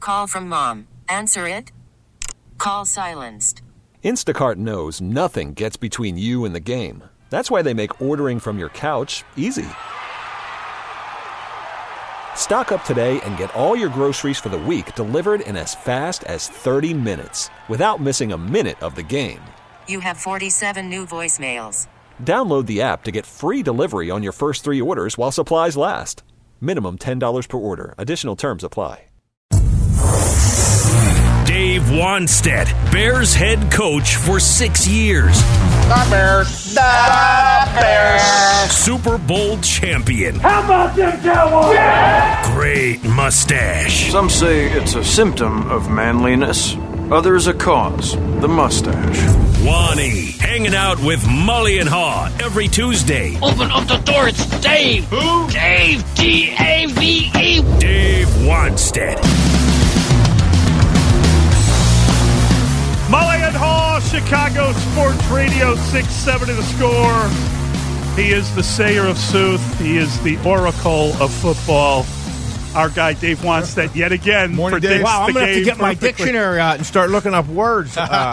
call from mom. Answer it. Call silenced. Instacart knows nothing gets between you and the game. That's why they make ordering from your couch easy. Stock up today and get all your groceries for the week delivered in as fast as 30 minutes without missing a minute of the game. You have 47 new voicemails. Download the app to get free delivery on your first 3 orders while supplies last. Minimum $10 per order. Additional terms apply. Dave Wannstedt, Bears head coach for 6 years. The Bears. The Bears. Super Bowl champion. How about them Cowboys? Yeah! Great mustache. Some say it's a symptom of manliness. Others a cause. The mustache. Wani, hanging out with Mully and Haw every Tuesday. Open up the door, it's Dave. Who? Dave, D-A-V-E. Dave Wannstedt. Mully and Haw, Chicago Sports Radio 670 The Score. He is the sayer of sooth. He is the oracle of football. Our guy, Dave Wannstedt, yet again. Morning, Dave. Wow, I'm going to have to get my dictionary out and start looking up words.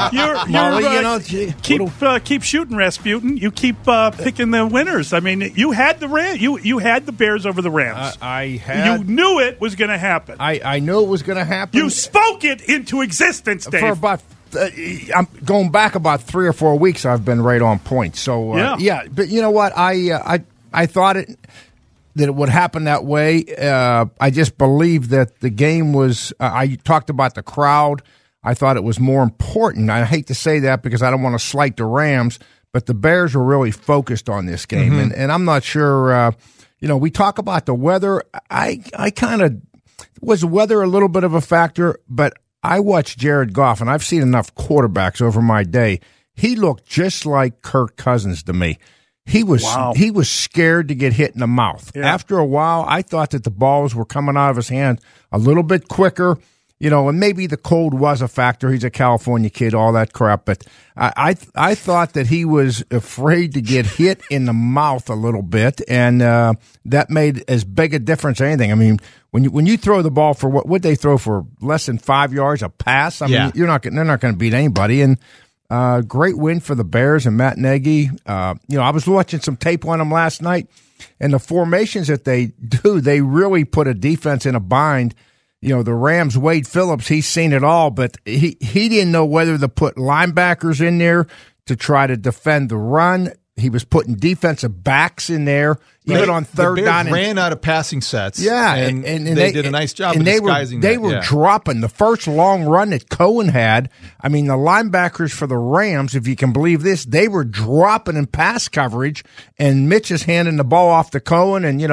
Keep shooting, Rasputin. You keep picking the winners. I mean, you had the you had the Bears over the Rams. You knew it was going to happen. I knew it was going to happen. You spoke it into existence, Dave. For about I'm going back about 3 or 4 weeks. I've been right on point. So yeah. But you know what? I thought that it would happen that way. I just believe that the game was. I talked about the crowd. I thought it was more important. I hate to say that because I don't want to slight the Rams, but the Bears were really focused on this game, and I'm not sure. We talk about the weather. I kind of was the weather a little bit of a factor, but I watched Jared Goff, and I've seen enough quarterbacks over my day. He looked just like Kirk Cousins to me. He was scared to get hit in the mouth. Yeah. After a while, I thought that the balls were coming out of his hand a little bit quicker, and maybe the cold was a factor. He's a California kid, all that crap. But I thought that he was afraid to get hit in the mouth a little bit, and that made as big a difference as anything. I mean, when you throw the ball for what would they throw for less than 5 yards a pass? I mean, they're not going to beat anybody. And great win for the Bears and Matt Nagy. I was watching some tape on them last night, and the formations that they do, they really put a defense in a bind. The Rams, Wade Phillips, he's seen it all, but he didn't know whether to put linebackers in there to try to defend the run. He was putting defensive backs in there, even on third down. The Bears ran out of passing sets. Yeah, and they did a nice job of disguising that. They were dropping the first long run that Cohen had. I mean, the linebackers for the Rams, if you can believe this, they were dropping in pass coverage, and Mitch is handing the ball off to Cohen. And,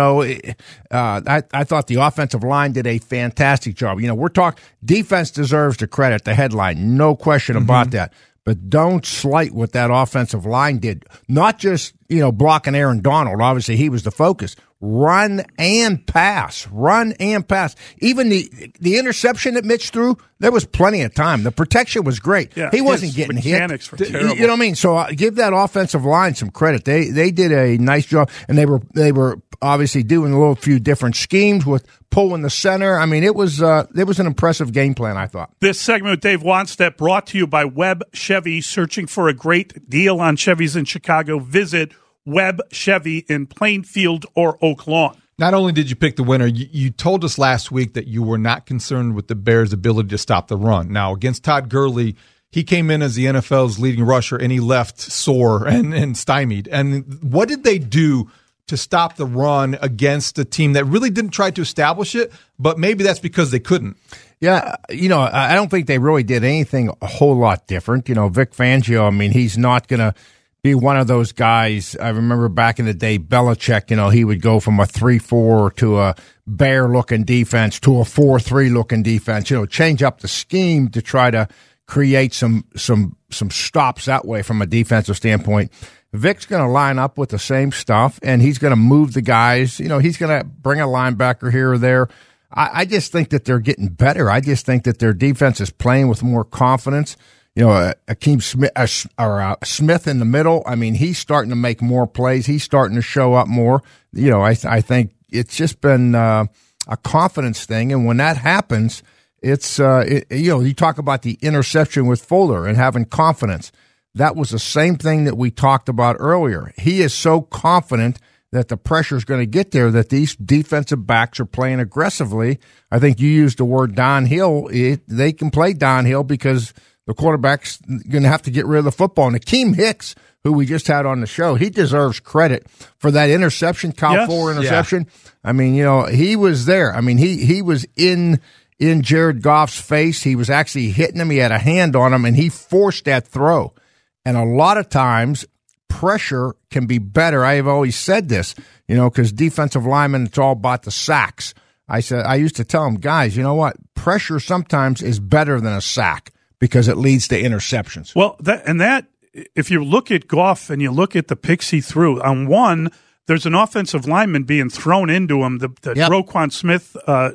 I thought the offensive line did a fantastic job. We're talking defense deserves the credit, the headline, no question about that. But don't slight what that offensive line did. Not just, blocking Aaron Donald. Obviously, he was the focus. Run and pass. Run and pass. Even the interception that Mitch threw, there was plenty of time. The protection was great. Yeah, he wasn't getting hit. Mechanics were terrible. You know what I mean? So give that offensive line some credit. They did a nice job, and they were obviously doing a little few different schemes with pulling the center. I mean, it was an impressive game plan, I thought. This segment with Dave Wannstedt brought to you by Webb Chevy. Searching for a great deal on Chevys in Chicago? Visit Webb Chevy in Plainfield or Oak Lawn. Not only did you pick the winner, you told us last week that you were not concerned with the Bears' ability to stop the run. Now, against Todd Gurley, he came in as the NFL's leading rusher, and he left sore and stymied. And what did they do to stop the run against a team that really didn't try to establish it, but maybe that's because they couldn't? Yeah, I don't think they really did anything a whole lot different. Vic Fangio, I mean, he's not going to be one of those guys. I remember back in the day, Belichick, he would go from a 3-4 to a bear-looking defense to a 4-3-looking defense, change up the scheme to try to create some stops that way from a defensive standpoint. Vic's going to line up with the same stuff, and he's going to move the guys. He's going to bring a linebacker here or there. I just think that they're getting better. I just think that their defense is playing with more confidence. Akeem Smith in the middle. I mean, he's starting to make more plays. He's starting to show up more. I think it's just been a confidence thing, and when that happens, It's you talk about the interception with Fuller and having confidence. That was the same thing that we talked about earlier. He is so confident that the pressure is going to get there, that these defensive backs are playing aggressively. I think you used the word downhill. They can play downhill because the quarterback's going to have to get rid of the football. And Akeem Hicks, who we just had on the show, he deserves credit for that interception, Kyle Fuller interception. Yeah. I mean, he was there. I mean, he was in Jared Goff's face. He was actually hitting him. He had a hand on him, and he forced that throw. And a lot of times, pressure can be better. I have always said this, because defensive linemen, it's all about the sacks. I used to tell them, guys, you know what? Pressure sometimes is better than a sack because it leads to interceptions. Well, if you look at Goff and you look at the picks he threw, on one, there's an offensive lineman being thrown into him, the Roquan Smith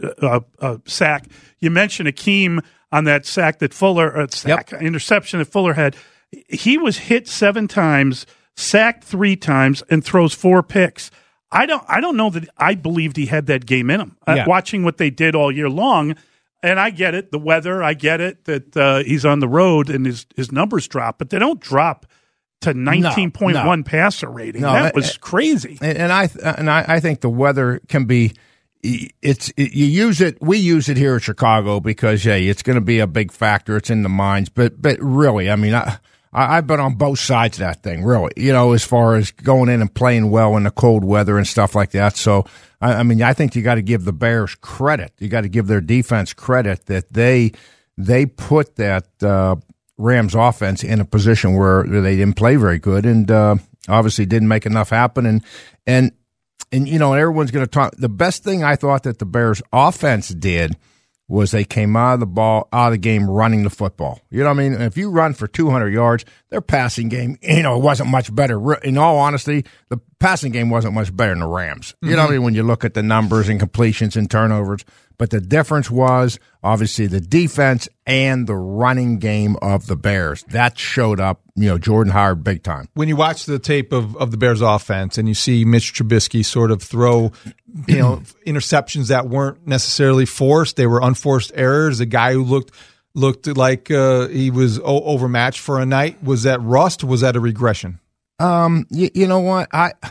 sack. You mentioned Akeem on that sack that interception that Fuller had. He was hit 7 times, sacked 3 times, and throws 4 picks. I don't know that I believed he had that game in him. Watching what they did all year long, and I get it, the weather. I get it that he's on the road and his numbers drop, but they don't drop to 19.1 passer rating. That was crazy. And I think the weather can be. You use it. We use it here in Chicago because it's going to be a big factor. It's in the minds, but really, I mean, I've been on both sides of that thing, really, as far as going in and playing well in the cold weather and stuff like that. So, I mean, I think you got to give the Bears credit. You got to give their defense credit that they put that Rams offense in a position where they didn't play very good and obviously didn't make enough happen. And everyone's going to talk. The best thing I thought that the Bears offense did was they came out of the game running the football. You know what I mean? If you run for 200 yards, their passing game, it wasn't much better. In all honesty, the passing game wasn't much better than the Rams. You know what I mean? When you look at the numbers and completions and turnovers. But the difference was obviously the defense and the running game of the Bears. That showed up, Jordan Howard big time. When you watch the tape of the Bears offense and you see Mitch Trubisky sort of throw, interceptions that weren't necessarily forced, they were unforced errors. A guy who looked like he was overmatched for a night. Was that rust? Or was that a regression? You know what?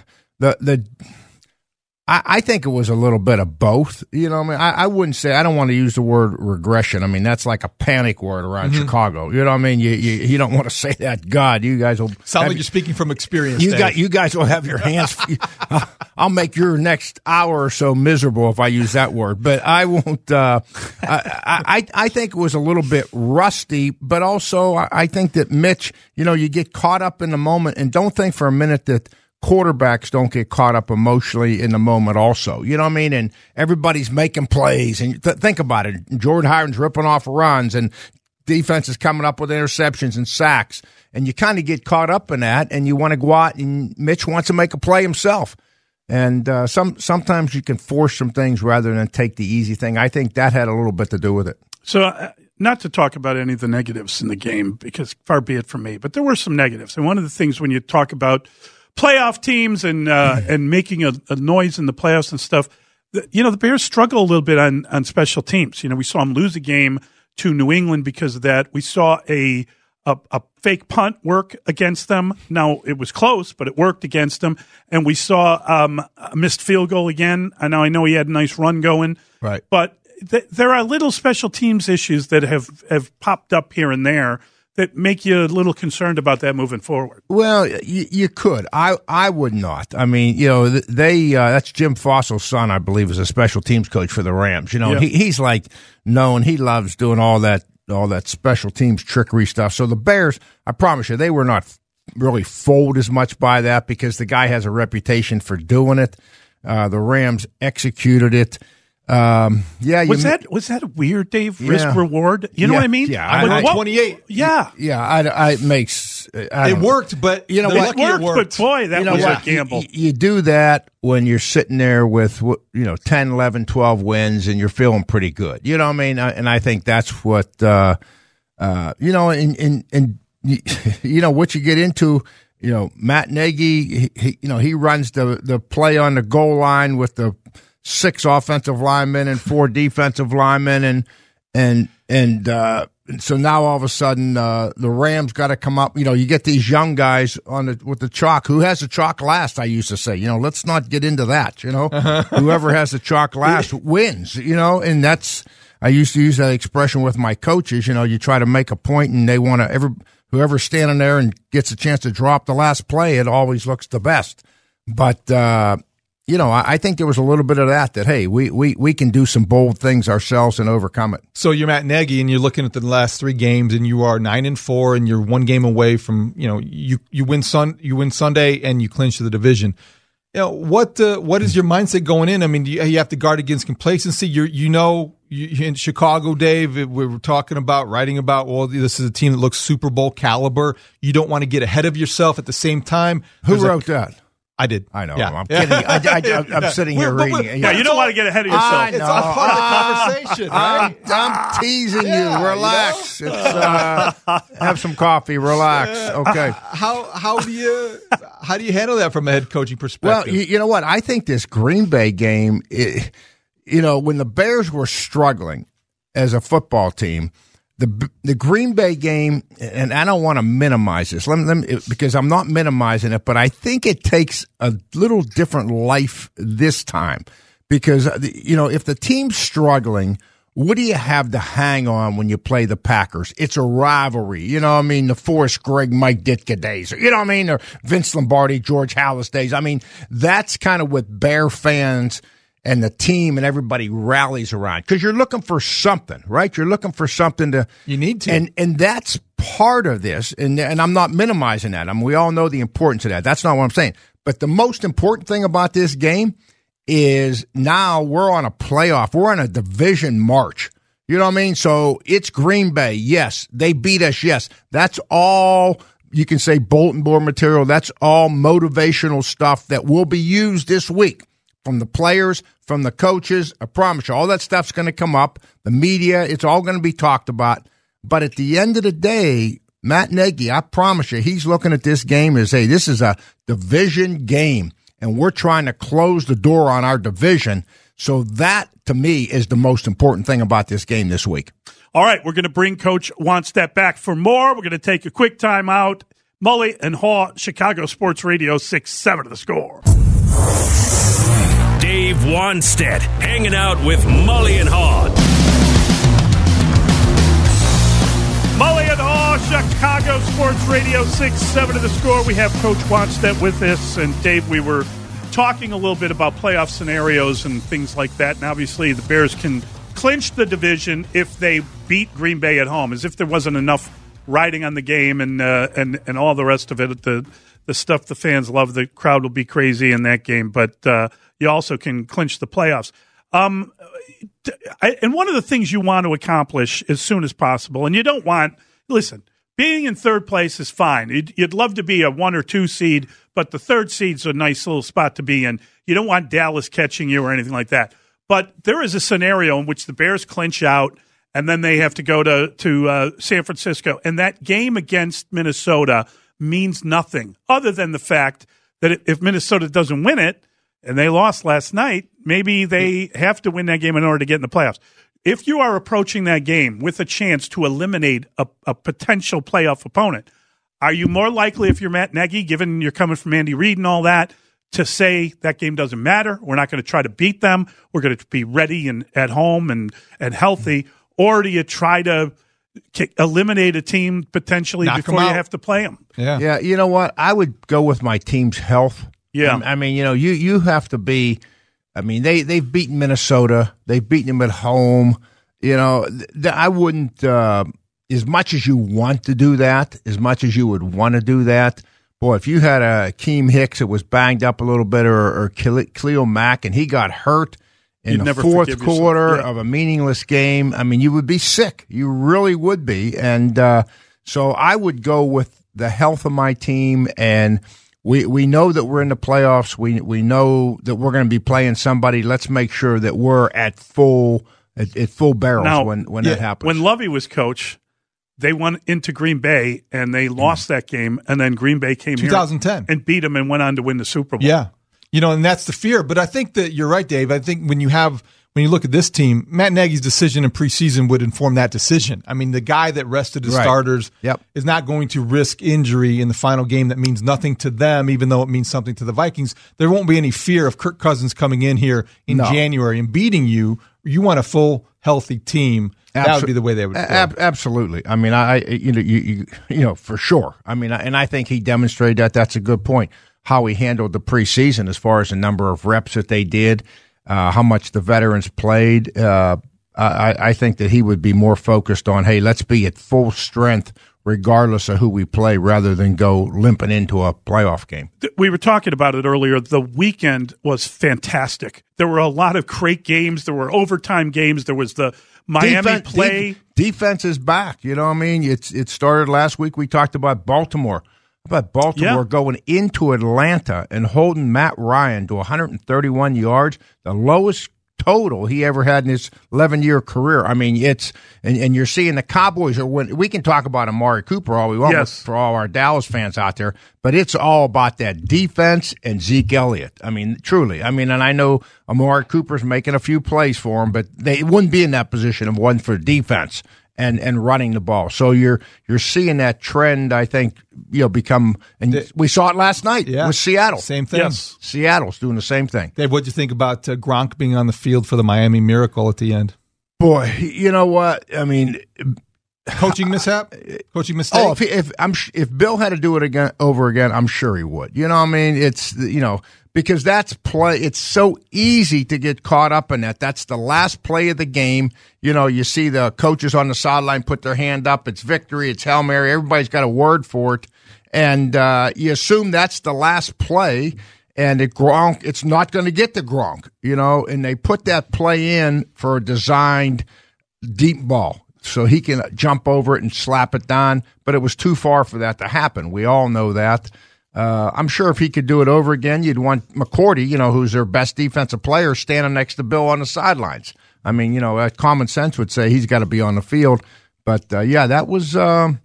I think it was a little bit of both. I wouldn't say, I don't want to use the word regression. I mean, that's like a panic word around Chicago. You know what I mean? You don't want to say that. God, you guys will. Sound like you're speaking from experience. You guys will have your hands. I'll make your next hour or so miserable if I use that word, but I won't. I think it was a little bit rusty, but also I think that Mitch, you get caught up in the moment and don't think for a minute that quarterbacks don't get caught up emotionally in the moment also. You know what I mean? And everybody's making plays. And think about it. Jordan Howard's ripping off runs and defense is coming up with interceptions and sacks. And you kind of get caught up in that and you want to go out and Mitch wants to make a play himself. And sometimes you can force some things rather than take the easy thing. I think that had a little bit to do with it. So not to talk about any of the negatives in the game because far be it from me, but there were some negatives. And one of the things when you talk about playoff teams and making a noise in the playoffs and stuff, the Bears struggle a little bit on special teams. We saw them lose a game to New England because of that. We saw a fake punt work against them. Now, it was close, but it worked against them. And we saw a missed field goal again. I know he had a nice run going. Right. But there are little special teams issues that have popped up here and there that make you a little concerned about that moving forward. Well, you could. I would not. I mean, that's Jim Fossil's son, I believe, is a special teams coach for the Rams. He's like known. He loves doing all that special teams trickery stuff. So the Bears, I promise you, they were not really fooled as much by that because the guy has a reputation for doing it. The Rams executed it. Was that a weird, Dave? Risk reward? You know what I mean? Yeah, 28. Yeah. It makes it worked, but it worked. But boy, that was a gamble. You do that when you're sitting there with 10, 11, 12 wins and you're feeling pretty good. You know what I mean? And I think that's what what you get into. Matt Nagy, he runs the play on the goal line with the 6 offensive linemen and 4 defensive linemen, And so now all of a sudden the Rams got to come up. You get these young guys with the chalk. Who has the chalk last? I used to say. Let's not get into that. Whoever has the chalk last wins. And that's. I used to use that expression with my coaches. You try to make a point, and they want to. Whoever's standing there and gets a chance to drop the last play, it always looks the best. But I think there was a little bit of that. Hey, we can do some bold things ourselves and overcome it. So you're Matt Nagy, and you're looking at the last 3 games, and you are 9-4, and you're 1 game away from you win Sunday, and you clinch the division. What is your mindset going in? I mean, you have to guard against complacency. You in Chicago, Dave, we were writing about, well, this is a team that looks Super Bowl caliber. You don't want to get ahead of yourself at the same time. Who wrote that? I did. I know. Yeah. I'm kidding. I'm sitting here reading it. Yeah, you don't want to get ahead of yourself. It's part of the conversation, right? I'm teasing you. Relax. Have some coffee. Relax. Okay. How do you handle that from a head coaching perspective? Well, you know what? I think this Green Bay game, when the Bears were struggling as a football team, the Green Bay game, and I don't want to minimize this, because I'm not minimizing it, but I think it takes a little different life this time. Because, if the team's struggling, what do you have to hang on when you play the Packers? It's a rivalry. The Forrest Gregg, Mike Ditka days. Or Vince Lombardi, George Halas days. That's kind of what Bear fans and the team and everybody rallies around, because you're looking for something, right? You're looking for something to. You need to, and that's part of this. And I'm not minimizing that. We all know the importance of that. That's not what I'm saying. But the most important thing about this game is now we're on a playoff. We're on a division march. You know what I mean? So it's Green Bay. Yes, they beat us. Yes, that's all. You can say bulletin board material. That's all motivational stuff that will be used this week. From the players, from the coaches, I promise you, all that stuff's going to come up. The media, it's all going to be talked about. But at the end of the day, Matt Nagy, I promise you, he's looking at this game as, hey, this is a division game, and we're trying to close the door on our division. So that, to me, is the most important thing about this game this week. All right, we're going to bring Coach Wannstedt back for more. We're going to take a quick time out. Mully and Haw, Chicago Sports Radio 6-7 The Score. Dave Wannstedt hanging out with Mully and Haw. Mully and Haw, Chicago Sports Radio 6-7 The Score. We have Coach Wannstedt with us. And, Dave, we were talking a little bit about playoff scenarios and things like that. And, obviously, the Bears can clinch the division if they beat Green Bay at home, as if there wasn't enough riding on the game and all the rest of it. The stuff the fans love. The crowd will be crazy in that game. But you also can clinch the playoffs. And one of the things you want to accomplish as soon as possible, and you don't want – listen, being in third place is fine. You'd love to be a 1 or 2 seed, but the third seed's a nice little spot to be in. You don't want Dallas catching you or anything like that. But there is a scenario in which the Bears clinch out, and then they have to go to San Francisco. And that game against Minnesota means nothing other than the fact that if Minnesota doesn't win it, and they lost last night, maybe they have to win that game in order to get in the playoffs. If you are approaching that game with a chance to eliminate a potential playoff opponent, are you more likely, if you're Matt Nagy, given you're coming from Andy Reid and all that, to say that game doesn't matter, we're not going to try to beat them, we're going to be ready and at home and healthy, or do you try to eliminate a team potentially before you have to play them? Yeah, you know what? I would go with my team's health. Yeah. I mean, you have to be – I mean, they've beaten Minnesota. They've beaten them at home. I wouldn't as much as you want to do that, as much as you would want to do that, boy, if you had a Akeem Hicks that was banged up a little bit or Khalil Mack and he got hurt in the fourth quarter of a meaningless game, I mean, you would be sick. You really would be. And so I would go with the health of my team, and – We know that we're in the playoffs. We know that we're going to be playing somebody. Let's make sure that we're at full barrels now, when that happens. When Lovie was coach, they went into Green Bay and they lost that game, and then Green Bay came 2010 here and beat them and went on to win the Super Bowl. Yeah, and that's the fear. But I think that you're right, Dave. I think when you have when you look at this team, Matt Nagy's decision in preseason would inform that decision. I mean, the guy that rested his starters is not going to risk injury in the final game that means nothing to them, even though it means something to the Vikings. There won't be any fear of Kirk Cousins coming in here in January and beating you. You want a full, healthy team. That would be the way they would go. Absolutely. I mean, you for sure. I mean, and I think he demonstrated that. That's a good point. How he handled the preseason as far as the number of reps that they did. How much the veterans played. I think that he would be more focused on, hey, let's be at full strength regardless of who we play rather than go limping into a playoff game. We were talking about it earlier. The weekend was fantastic. There were a lot of great games. There were overtime games. There was the Miami play. Defense is back. You know what I mean? It started last week. We talked about Baltimore. How about Baltimore going into Atlanta and holding Matt Ryan to 131 yards, the lowest total he ever had in his 11-year career. I mean, and you're seeing the Cowboys are winning. We can talk about Amari Cooper all we want for all our Dallas fans out there, but it's all about that defense and Zeke Elliott. I mean, truly. I mean, and I know Amari Cooper's making a few plays for him, but they wouldn't be in that position if it wasn't for defense and running the ball. So you're seeing that trend, I think, become, and we saw it last night with Seattle. Same thing. Yes. Seattle's doing the same thing. Dave, what'd you think about Gronk being on the field for the Miami Miracle at the end? Boy, you know what? I mean, coaching mishap, coaching mistake. Oh, if Bill had to do it over again, I'm sure he would. You know what I mean? It's because that's play. It's so easy to get caught up in that. That's the last play of the game. You see the coaches on the sideline put their hand up. It's victory. It's Hail Mary. Everybody's got a word for it. And you assume that's the last play. And Gronk, it's not going to get to Gronk, and they put that play in for a designed deep ball so he can jump over it and slap it down. But it was too far for that to happen. We all know that. I'm sure if he could do it over again, you'd want McCourty, who's their best defensive player, standing next to Bill on the sidelines. I mean, common sense would say he's got to be on the field. But, that was,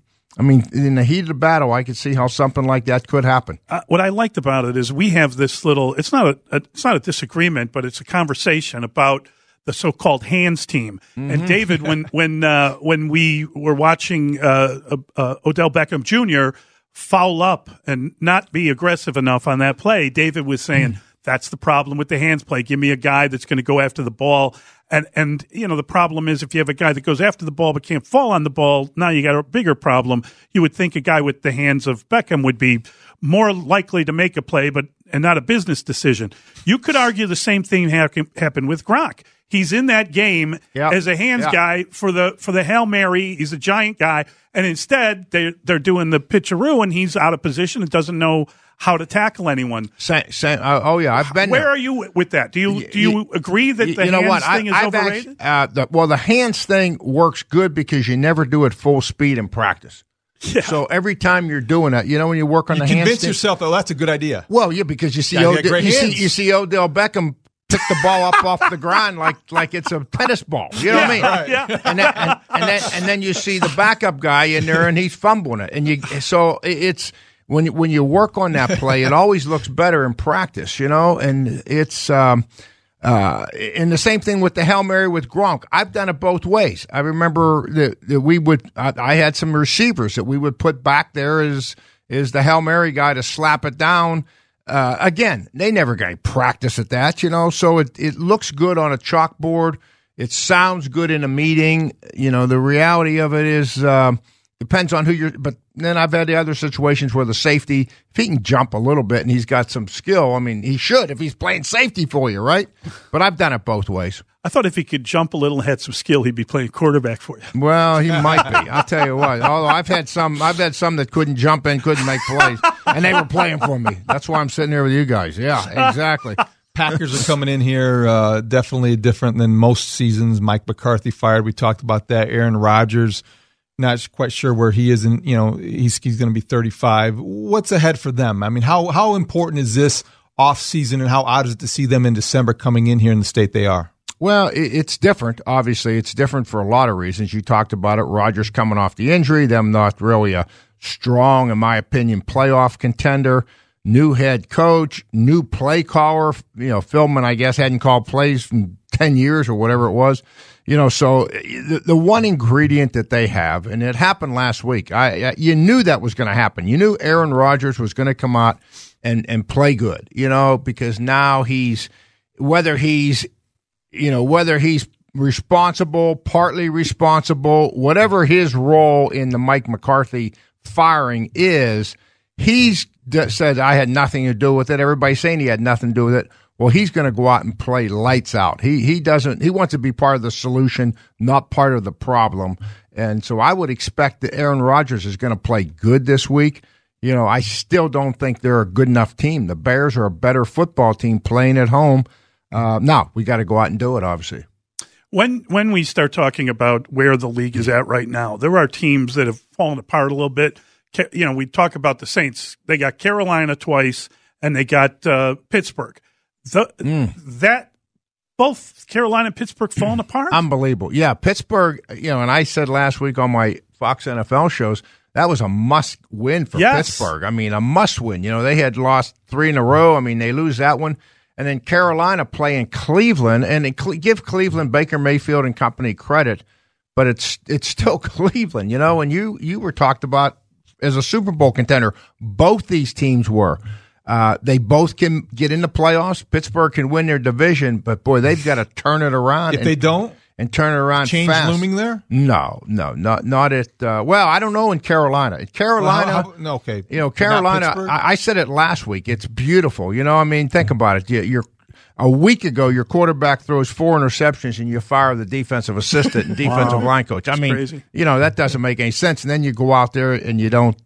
in the heat of the battle, I could see how something like that could happen. What I liked about it is we have this little, it's not a disagreement, but it's a conversation about the so-called hands team. Mm-hmm. And David, when we were watching Odell Beckham Jr. foul up and not be aggressive enough on that play, David was saying, that's the problem with the hands play. Give me a guy that's going to go after the ball. And the problem is if you have a guy that goes after the ball but can't fall on the ball, now you got a bigger problem. You would think a guy with the hands of Beckham would be more likely to make a play, and not a business decision. You could argue the same thing happened with Gronk. He's in that game as a hands guy for the Hail Mary. He's a giant guy, and instead they're doing the pitcheroo, and he's out of position and doesn't know how to tackle anyone. I've been Where there. are you with that? Do you agree that the hands thing is overrated? The hands thing works good because you never do it full speed in practice. Yeah. So every time you're doing it, when you work on the hands, you convince yourself, that's a good idea. Well, because you see you see Odell Beckham pick the ball up off the ground like it's a tennis ball. You know what I mean? Right. Yeah. And then you see the backup guy in there and he's fumbling it, and it's. When you work on that play, it always looks better in practice, and it's and the same thing with the Hail Mary with Gronk. I've done it both ways. I remember that I had some receivers that we would put back there as the Hail Mary guy to slap it down. Again, they never got practice at that, so it looks good on a chalkboard. It sounds good in a meeting. The reality of it is depends on who you're, but then I've had the other situations where the safety, if he can jump a little bit and he's got some skill, I mean, he should if he's playing safety for you, right? But I've done it both ways. I thought if he could jump a little and had some skill, he'd be playing quarterback for you. Well, he might be. I'll tell you what. Although I've had some that couldn't jump in, couldn't make plays, and they were playing for me. That's why I'm sitting here with you guys. Yeah, exactly. Packers are coming in here definitely different than most seasons. Mike McCarthy fired. We talked about that. Aaron Rodgers, not quite sure where he is. He's going to be 35. What's ahead for them? I mean, how important is this offseason, and how odd is it to see them in December coming in here in the state they are? Well, it's different. Obviously, it's different for a lot of reasons. You talked about it. Rodgers coming off the injury, them not really a strong, in my opinion, playoff contender. new head coach, new play caller. Philman, I guess, hadn't called plays in 10 years or whatever it was. So the one ingredient that they have, and it happened last week, you knew that was going to happen. You knew Aaron Rodgers was going to come out and play good, because now whether he's responsible, partly responsible, whatever his role in the Mike McCarthy firing is, he's said, I had nothing to do with it. Everybody's saying he had nothing to do with it. Well, he's going to go out and play lights out. He wants to be part of the solution, not part of the problem. And so I would expect that Aaron Rodgers is going to play good this week. I still don't think they're a good enough team. The Bears are a better football team playing at home. Now, we got to go out and do it, obviously. When we start talking about where the league is at right now, there are teams that have fallen apart a little bit. We talk about the Saints. They got Carolina twice, and they got Pittsburgh. That both Carolina and Pittsburgh falling apart? Unbelievable. Yeah, Pittsburgh, and I said last week on my Fox NFL shows, that was a must-win for Pittsburgh. I mean, a must-win. They had lost 3 in a row. I mean, they lose that one. And then Carolina playing Cleveland, and give Cleveland, Baker Mayfield and company credit, but it's still Cleveland, and you were talked about as a Super Bowl contender. Both these teams were. They both can get in the playoffs. Pittsburgh can win their division, but boy, they've got to turn it around. If they don't, and turn it around change fast. Looming there? No, not at. Well, I don't know in Carolina. Okay. Carolina. I said it last week. It's beautiful. Think about it. You're a week ago, your quarterback throws 4 interceptions, and you fire the defensive assistant and defensive line coach. I mean, crazy. That doesn't make any sense. And then you go out there and you don't.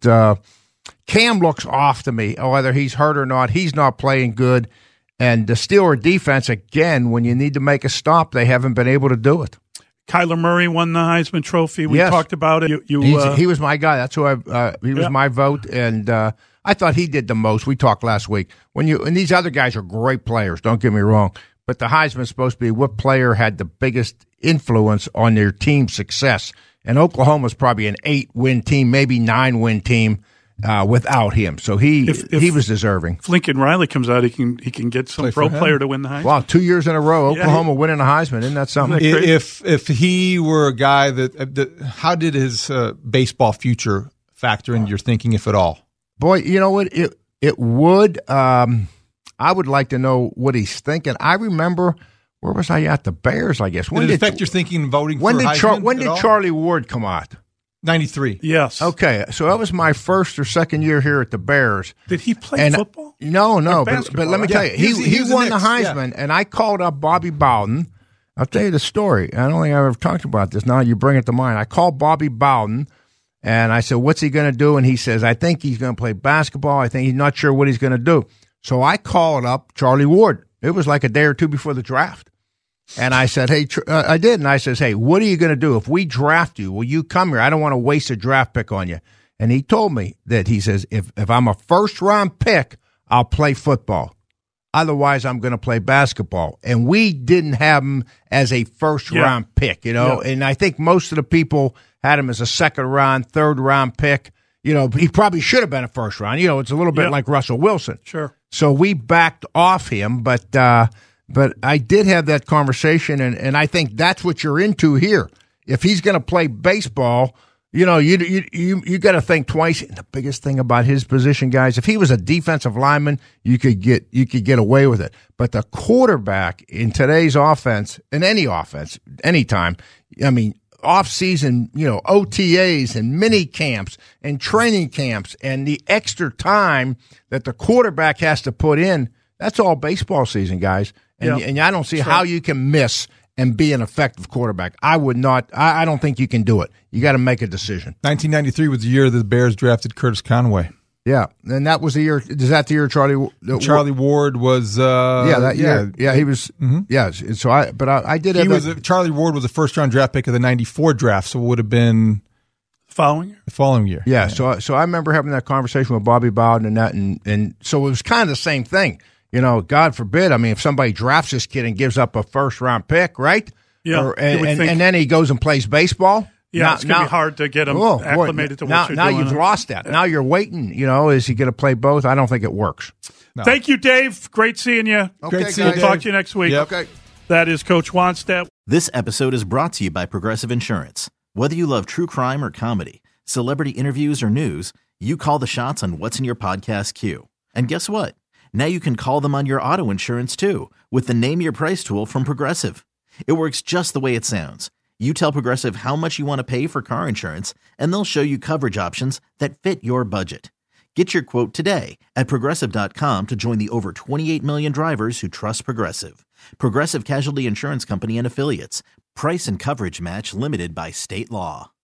Cam looks off to me, whether he's hurt or not. He's not playing good. And the Steeler defense, again, when you need to make a stop, they haven't been able to do it. Kyler Murray won the Heisman Trophy. We talked about it. He was my guy. That's who he was my vote. And I thought he did the most. We talked last week. And these other guys are great players, don't get me wrong. But the Heisman's supposed to be what player had the biggest influence on their team's success. And Oklahoma's probably an 8-win team, maybe 9-win team. Without him, so he was deserving. If Lincoln Riley comes out, he can get some pro player to win the Heisman. Wow, 2 years in a row, Oklahoma winning the Heisman. Isn't that something? If he were a guy that how did his baseball future factor into your thinking, if at all? Boy, you know what? It would. I would like to know what he's thinking. I remember, where was I at? The Bears, I guess. Did it affect your thinking voting for Heisman? When did Charlie Ward come out? 93. Yes. Okay, so that was my first or second year here at the Bears. Did he play football? No, but let me tell you, he won the Heisman, and I called up Bobby Bowden. I'll tell you the story. I don't think I've ever talked about this. Now you bring it to mind. I called Bobby Bowden, and I said, what's he going to do? And he says, I think he's going to play basketball. I think he's not sure what he's going to do. So I called up Charlie Ward. It was like a day or two before the draft. And I said, hey, I did. And I says, hey, what are you going to do? If we draft you, will you come here? I don't want to waste a draft pick on you. And he told me that he says, if I'm a first-round pick, I'll play football. Otherwise, I'm going to play basketball. And we didn't have him as a first-round pick, And I think most of the people had him as a second-round, third-round pick. He probably should have been a first-round. It's a little bit like Russell Wilson. Sure. So we backed off him, but I did have that conversation, and I think that's what you're into here. If he's going to play baseball, you got to think twice. And the biggest thing about his position, guys, if he was a defensive lineman, you could get away with it. But the quarterback in today's offense, in any offense, anytime, I mean, off-season, OTAs and mini camps and training camps and the extra time that the quarterback has to put in, that's all baseball season, guys. And I don't see how you can miss and be an effective quarterback. I would not. I don't think you can do it. You got to make a decision. 1993 was the year the Bears drafted Curtis Conway. Yeah, and that was the year. Is that the year Charlie Ward was? That year. Yeah, he was. Mm-hmm. Yeah. So I did. Charlie Ward was the first round draft pick of the '94 draft, so it would have been the following year. Yeah. So I remember having that conversation with Bobby Bowden and that, and so it was kind of the same thing. God forbid. I mean, if somebody drafts this kid and gives up a first-round pick, right? Yeah. And then he goes and plays baseball. Yeah, it's going to be hard to get him acclimated to what you're doing. Now you've lost that. Now you're waiting. Is he going to play both? I don't think it works. No. Thank you, Dave. Great seeing you. Okay, Great seeing you. We'll talk to you next week. Yep. Okay. That is Coach Wannstedt. This episode is brought to you by Progressive Insurance. Whether you love true crime or comedy, celebrity interviews or news, you call the shots on what's in your podcast queue. And guess what? Now you can call them on your auto insurance too with the Name Your Price tool from Progressive. It works just the way it sounds. You tell Progressive how much you want to pay for car insurance, and they'll show you coverage options that fit your budget. Get your quote today at Progressive.com to join the over 28 million drivers who trust Progressive. Progressive Casualty Insurance Company and Affiliates. Price and coverage match limited by state law.